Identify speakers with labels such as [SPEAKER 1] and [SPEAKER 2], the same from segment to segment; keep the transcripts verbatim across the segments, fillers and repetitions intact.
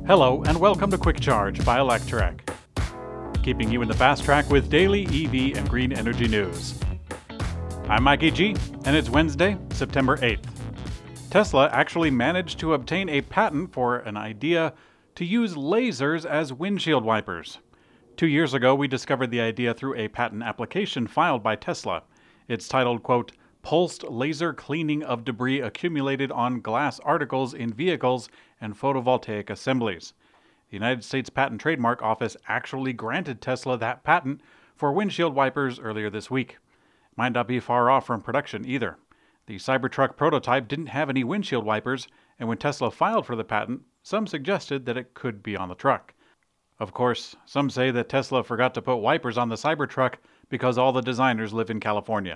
[SPEAKER 1] Hello and welcome to Quick Charge by Electrek, keeping you in the fast track with daily E V and green energy news. I'm Mikey G, and it's Wednesday, September eighth. Tesla actually managed to obtain a patent for an idea to use lasers as windshield wipers. Two years ago, we discovered the idea through a patent application filed by Tesla. It's titled, quote, Pulsed Laser Cleaning of Debris Accumulated on Glass Articles in Vehicles and Photovoltaic Assemblies. The United States Patent Trademark Office actually granted Tesla that patent for windshield wipers earlier this week. It might not be far off from production either. The Cybertruck prototype didn't have any windshield wipers, and when Tesla filed for the patent, some suggested that it could be on the truck. Of course, some say that Tesla forgot to put wipers on the Cybertruck because all the designers live in California.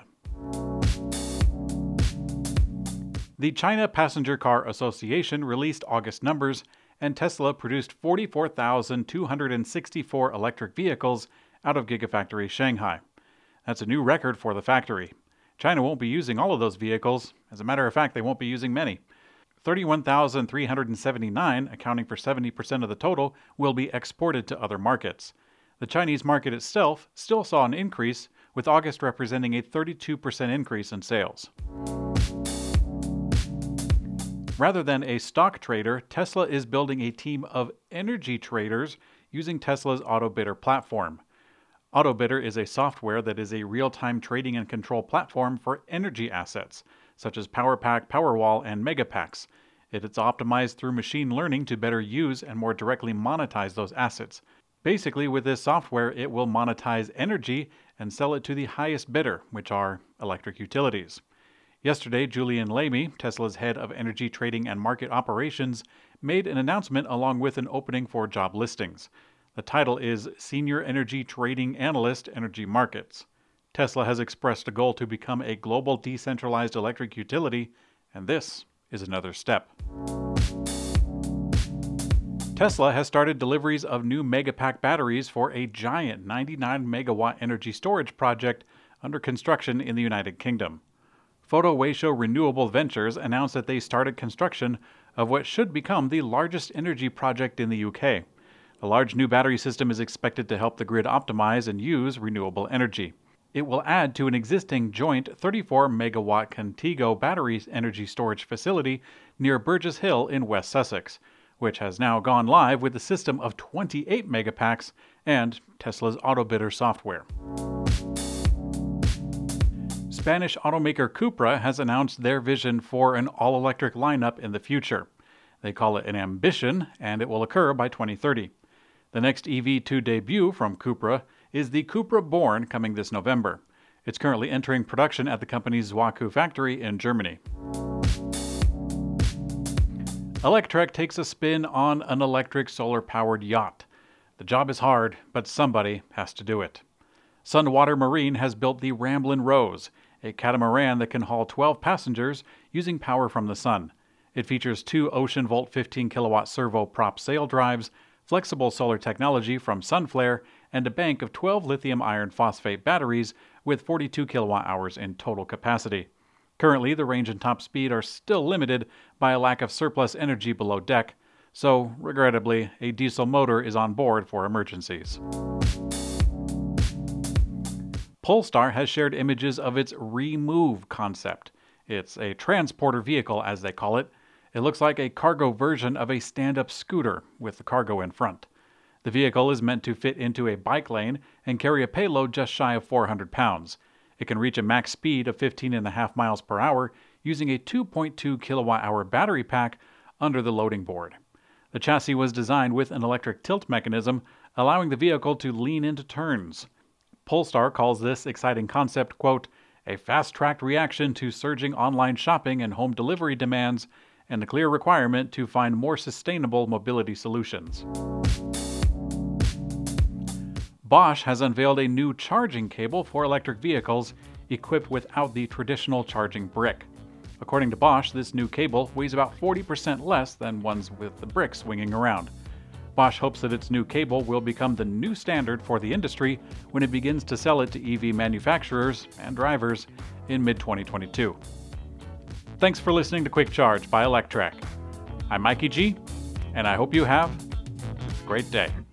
[SPEAKER 1] The China Passenger Car Association released August numbers, and Tesla produced forty-four thousand two hundred sixty-four electric vehicles out of Gigafactory Shanghai. That's a new record for the factory. China won't be using all of those vehicles. As a matter of fact, they won't be using many. thirty-one thousand three hundred seventy-nine, accounting for seventy percent of the total, will be exported to other markets. The Chinese market itself still saw an increase, with August representing a thirty-two percent increase in sales. Rather than a stock trader, Tesla is building a team of energy traders using Tesla's AutoBidder platform. AutoBidder is a software that is a real-time trading and control platform for energy assets, such as PowerPack, Powerwall, and Megapacks. It is optimized through machine learning to better use and more directly monetize those assets. Basically, with this software, it will monetize energy and sell it to the highest bidder, which are electric utilities. Yesterday, Julian Lamy, Tesla's head of energy trading and market operations, made an announcement along with an opening for job listings. The title is Senior Energy Trading Analyst, Energy Markets. Tesla has expressed a goal to become a global decentralized electric utility, and this is another step. Tesla has started deliveries of new Megapack batteries for a giant ninety-nine megawatt energy storage project under construction in the United Kingdom. Photo Wayshow Renewable Ventures announced that they started construction of what should become the largest energy project in the U K. A large new battery system is expected to help the grid optimize and use renewable energy. It will add to an existing joint thirty-four megawatt Contigo battery energy storage facility near Burgess Hill in West Sussex, which has now gone live with a system of twenty-eight megapacks and Tesla's AutoBidder software. Spanish automaker Cupra has announced their vision for an all-electric lineup in the future. They call it an ambition, and it will occur by twenty thirty. The next E V to debut from Cupra is the Cupra Born coming this November. It's currently entering production at the company's Zwoku factory in Germany. Electrek takes a spin on an electric solar-powered yacht. The job is hard, but somebody has to do it. Sunwater Marine has built the Ramblin' Rose, a catamaran that can haul twelve passengers using power from the sun. It features two OceanVolt fifteen kilowatt servo prop sail drives, flexible solar technology from Sunflare, and a bank of twelve lithium iron phosphate batteries with forty-two kilowatt hours in total capacity. Currently, the range and top speed are still limited by a lack of surplus energy below deck, so regrettably, a diesel motor is on board for emergencies. Polestar has shared images of its Remove concept. It's a transporter vehicle, as they call it. It looks like a cargo version of a stand-up scooter with the cargo in front. The vehicle is meant to fit into a bike lane and carry a payload just shy of four hundred pounds. It can reach a max speed of fifteen point five miles per hour using a two point two kilowatt hour battery pack under the loading board. The chassis was designed with an electric tilt mechanism, allowing the vehicle to lean into turns. Polestar calls this exciting concept, quote, a fast-tracked reaction to surging online shopping and home delivery demands, and a clear requirement to find more sustainable mobility solutions. Bosch has unveiled a new charging cable for electric vehicles equipped without the traditional charging brick. According to Bosch, this new cable weighs about forty percent less than ones with the brick swinging around. Bosch hopes that its new cable will become the new standard for the industry when it begins to sell it to E V manufacturers and drivers in mid twenty twenty-two. Thanks for listening to Quick Charge by Electrek. I'm Mikey G, and I hope you have great day.